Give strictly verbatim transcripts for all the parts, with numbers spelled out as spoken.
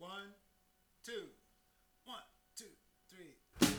One, two, one, two, three.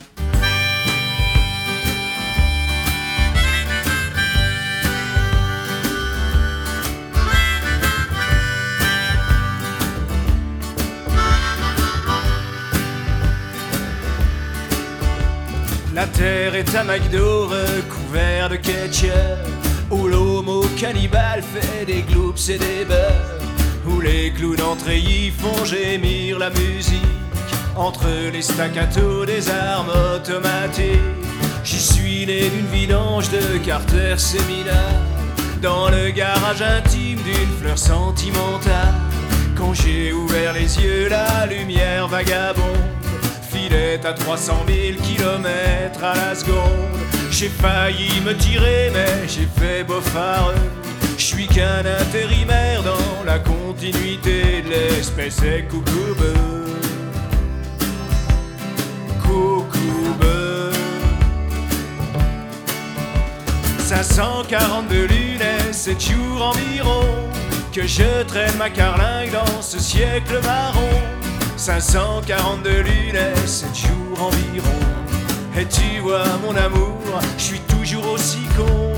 La terre est un McDo recouvert de ketchup, où l'homo cannibale fait des gloops et des beurres, où les clowns d'entrée font gémir la musique entre les staccatos des armes automatiques. J'y suis né d'une vidange de carter séminal, dans le garage intime d'une fleur sentimentale. Quand j'ai ouvert les yeux, la lumière vagabonde filait à trois cent mille kilomètres à la seconde. J'ai failli me tirer mais j'ai fait beau-fareux. Je suis qu'un intérimaire dans la continuité de l'espèce et coucou beu. Coucou beu. cinq cent quarante-deux lunes et sept jours environ que je traîne ma carlingue dans ce siècle marron. cinq cent quarante-deux lunes et sept jours environ. Et tu vois mon amour, je suis toujours aussi con.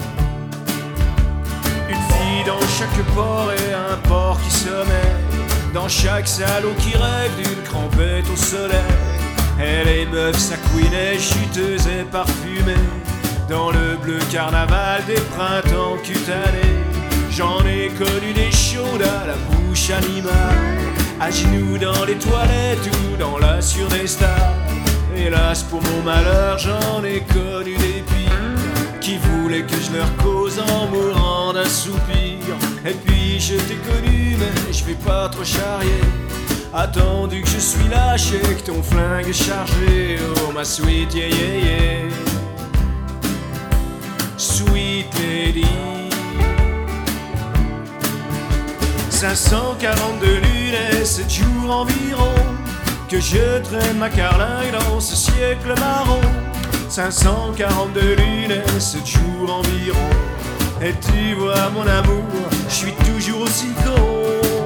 Une fille dans chaque port et un port qui sommeille, dans chaque salaud qui rêve d'une crampette au soleil. Elle est meuf, sa queen est chuteuse et parfumée, dans le bleu carnaval des printemps cutanés. J'en ai connu des chaudes à la bouche animale, à genoux dans les toilettes ou dans la surdestal. Hélas pour mon malheur, j'en ai connu des pires, qui voulaient que je leur cause en mourant d'un soupir. Et puis je t'ai connu mais je vais pas trop charrier, attendu que je suis lâché, que ton flingue est chargé. Oh ma sweet yeah yeah yeah, sweet lady. cinq cent quarante-deux lunes et sept jours environ que je traîne ma carlingue dans ce siècle marron. cinq cent quarante-deux lunes et sept jours environ. Et tu vois mon amour, je suis toujours aussi con.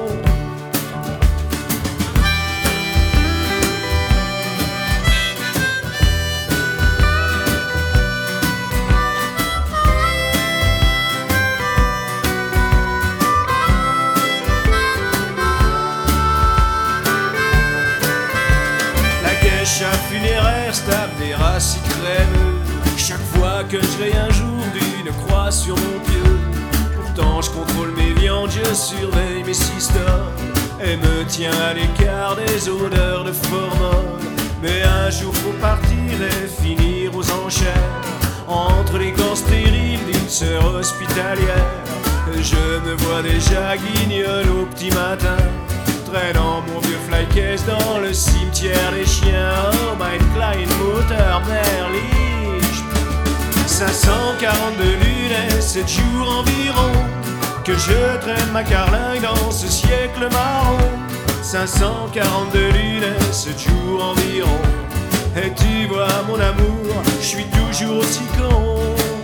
Chaque funéraire se tape des racines crémeux, chaque fois que je rai un jour d'une croix sur mon pieu. Pourtant je contrôle mes viandes, je surveille mes systèmes et me tiens à l'écart des odeurs de formol. Mais un jour faut partir et finir aux enchères, entre les gants stériles d'une sœur hospitalière. Je me vois déjà guignol au petit matin, traînant mon vieux flycase dans le cimetière des chiens. Oh mein klein Mutter Merlich. cinq cent quarante-deux lunes et sept jours environ que je traîne ma carlingue dans ce siècle marron. cinq cent quarante-deux lunes et sept jours environ. Et tu vois mon amour, je suis toujours aussi con.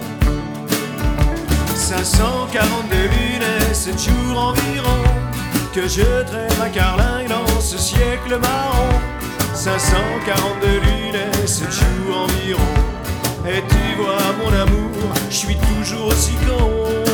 cinq cent quarante-deux lunes et sept jours environ que je traîne ma carlingue dans ce siècle marron. cinq cent quarante-deux lunes et sept jours environ. Et tu vois mon amour, je suis toujours aussi con.